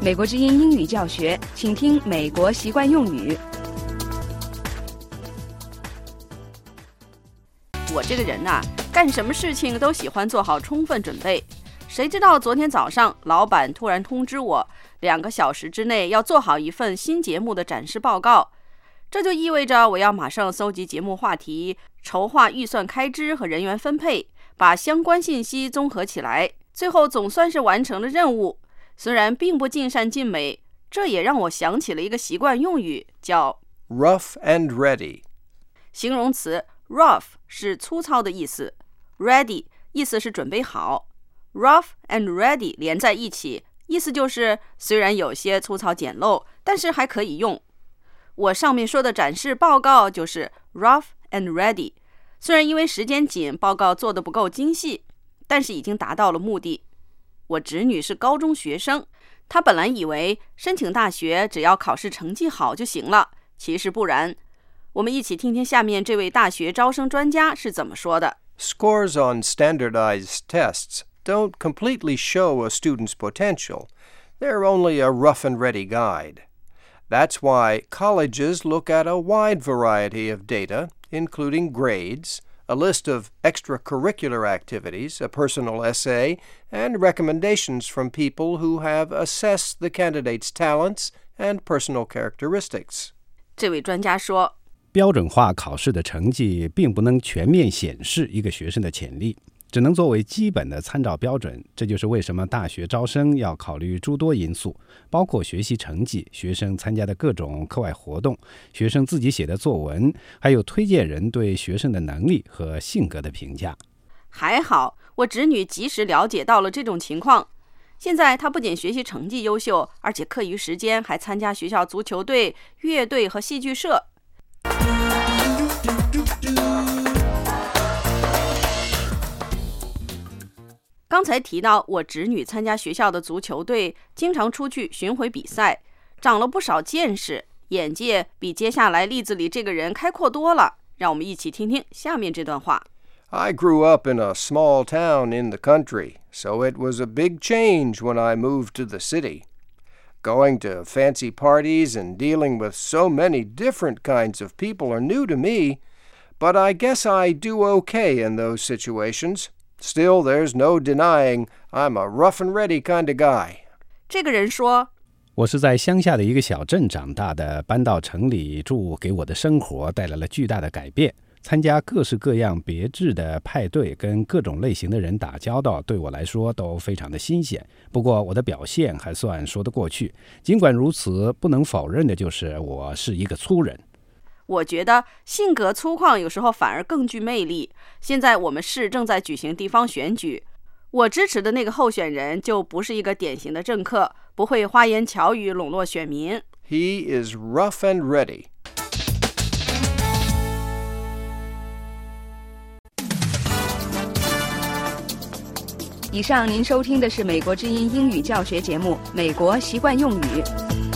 美国之音英语教学，请听美国习惯用语。我这个人呐，干什么事情都喜欢做好充分准备。谁知道昨天早上，老板突然通知我，2个小时之内要做好一份新节目的展示报告。这就意味着我要马上搜集节目话题，筹划预算开支和人员分配，把相关信息综合起来，最后总算是完成了任务。虽然并不尽善尽美，这也让我想起了一个习惯用语，叫 rough and ready。 形容词 rough 是粗糙的意思， ready 意思是准备好。 rough and ready 连在一起，意思就是虽然有些粗糙简陋，但是还可以用。我上面说的展示报告就是 rough and ready， 虽然因为时间紧，报告做得不够精细，但是已经达到了目的。我侄女是高中学生，她本来以为申请大学只要考试成绩好就行了，其实不然。我们一起听听下面这位大学招生专家是怎么说的。 Scores on standardized tests don't completely show a student's potential. They're only a rough and ready guide. That's why colleges look at a wide variety of data, including grades, a list of extracurricular activities, a personal essay, and recommendations from people who have assessed the candidate's talents and personal characteristics. 这位专家说， 标准化考试的成绩并不能全面显示一个学生的潜力，只能作为基本的参照标准。这就是为什么大学招生要考虑诸多因素，包括学习成绩、学生参加的各种课外活动、学生自己写的作文，还有推荐人对学生的能力和性格的评价。 还好我侄女及时了解到了这种情况，现在她不仅学习成绩优秀，而且课余时间还参加学校足球队、乐队和戏剧社。刚才提到我侄女参加学校的足球队，经常出去巡回比赛，长了不少见识，眼界比接下来例子里这个人开阔多了。让我们一起听听下面这段话。 I grew up in a small town in the country, so it was a big change when I moved to the city. Going to fancy parties and dealing with so many different kinds of people are new to me, but I guess I do okay in those situations.Still, there's no denying I'm a rough and ready kind of guy. 这个人说， 我是在乡下的一个小镇长大的，搬到城里住给我的生活带来了巨大的改变。参加各式各样别致的派对，跟各种类型的人打交道，对我来说都非常的新鲜。不过我的表现还算说得过去。尽管如此，不能否认的就是我是一个粗人。 我觉得性格粗犷有时候反而更具魅力。现在我们市正在举行地方选举，我支持的那个候选人就不是一个典型的政客，不会花言巧语笼络选民。 He is rough and ready. 以上您收听的是美国之音英语教学节目《美国习惯用语》。